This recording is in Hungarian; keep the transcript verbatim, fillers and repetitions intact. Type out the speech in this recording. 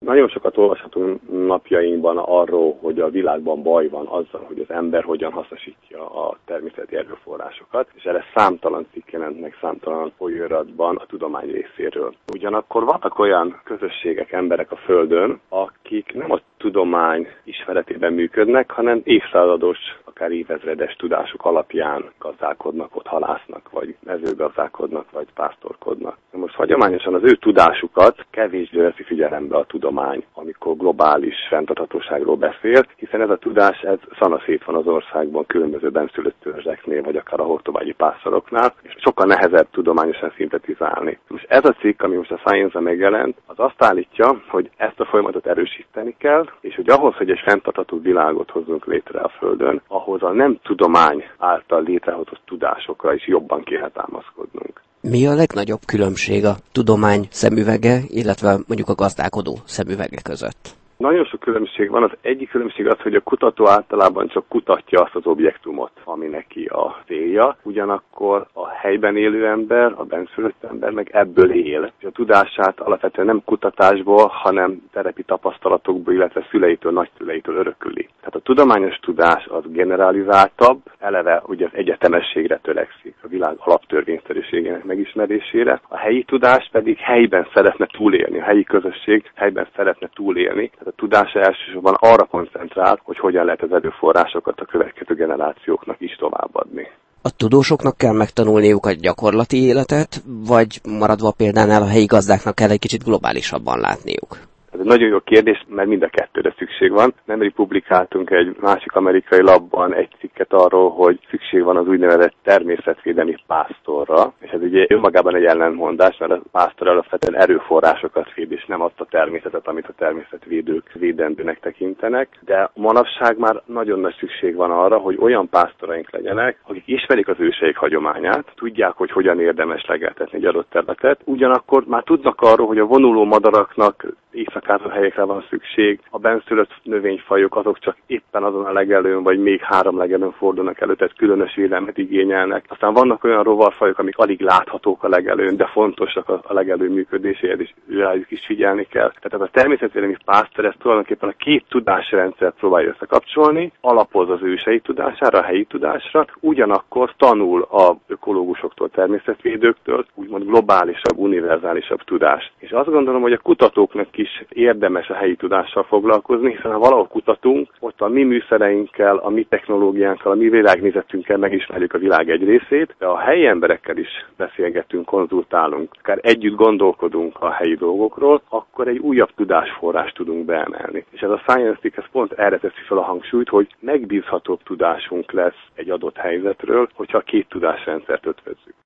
Nagyon sokat olvashatunk napjainkban arról, hogy a világban baj van azzal, hogy az ember hogyan hasznosítja a természeti erőforrásokat, és erre számtalan cikk jelent meg, számtalan folyóiratban a tudomány részéről. Ugyanakkor vannak olyan közösségek, emberek a Földön, akik nem a tudomány ismeretében működnek, hanem évszázados, akár évezredes tudások alapján gazdálkodnak, ott halásznak, vagy mezőgazdálkodnak, vagy pásztorkodnak. Most hagyományosan az ő tudásukat kevésbé veszi figyelembe a tudomány, amikor globális fenntarthatóságról beszél, hiszen ez a tudás ez szanaszét van az országban különböző benszülött törzseknél, vagy akár a hortobágyi pásztoroknál, és sokkal nehezebb tudományosan szintetizálni. Most ez a cikk, ami most a Science-en megjelent, az azt állítja, hogy ezt a folyamatot erősíteni kell, és hogy ahhoz, hogy egy fenntartható világot hozzunk létre a Földön, ahhoz a nem tudomány által létrehozott tudásokra is jobban kéne támaszkodnunk. Mi a legnagyobb különbség a tudomány szemüvege, illetve mondjuk a gazdálkodó szemüvege között? Nagyon sok különbség van. Az egyik különbség az, hogy a kutató általában csak kutatja azt az objektumot, ami neki a célja. Ugyanakkor a helyben élő ember, a benszülött ember meg ebből él. És a tudását alapvetően nem kutatásból, hanem terepi tapasztalatokból, illetve szüleitől, nagyszüleitől örököli. Tehát a tudományos tudás az generalizáltabb, eleve ugye az egyetemességre törekszik, a világ alaptörvényszerűségének megismerésére. A helyi tudás pedig helyben szeretne túlélni, a helyi közösség helyben szeretne túlélni. A tudás elsősorban arra koncentrál, hogy hogyan lehet az erőforrásokat a következő generációknak is továbbadni. A tudósoknak kell megtanulniuk a gyakorlati életet, vagy maradva példánál a helyi gazdáknak kell egy kicsit globálisabban látniuk? Ez egy nagyon jó kérdés, mert mind a kettőre szükség van. Nemrég publikáltunk egy másik amerikai labban egy cikket arról, hogy szükség van az úgynevezett természetvédelmi pásztorra, és ez ugye önmagában egy ellentmondás, mert a pásztor alapvetően erőforrásokat véd, és nem azt a természetet, amit a természetvédők védendőnek tekintenek, de manapság már nagyon nagy szükség van arra, hogy olyan pásztoraink legyenek, akik ismerik az őseik hagyományát, tudják, hogy hogyan érdemes legeltetni egy adott területet, ugyanakkor már tudnak arról, hogy a vonuló madaraknak éjszakázott helyekre van szükség, a benszülött növényfajok azok csak éppen azon a legelőn, vagy még három legelőn fordulnak elő, tehát különös védelmet igényelnek. Aztán vannak olyan rovarfajok, amik alig láthatók a legelőn, de fontosak a legelő működéséhez, és rájuk is figyelni kell. Tehát a természetvédelmi pásztor ez tulajdonképpen a két tudásrendszert próbálja összekapcsolni, alapoz az ősei tudására, a helyi tudásra, ugyanakkor tanul a ökológusoktól, természetvédőktől, úgymond globálisabb, univerzálisabb tudást. És azt gondolom, hogy a kutatóknak is érdemes a helyi tudással foglalkozni, hiszen ha valahol kutatunk, ott a mi műszereinkkel, a mi technológiánkkal, a mi világnézetünkkel megismerjük a világ egy részét, de a helyi emberekkel is beszélgetünk, konzultálunk, akár együtt gondolkodunk a helyi dolgokról, akkor egy újabb tudásforrást tudunk beemelni. És ez a Science Stick, ez pont erre teszi fel a hangsúlyt, hogy megbízhatóbb tudásunk lesz egy adott helyzetről, hogyha a két tudásrendszert ötvözzük.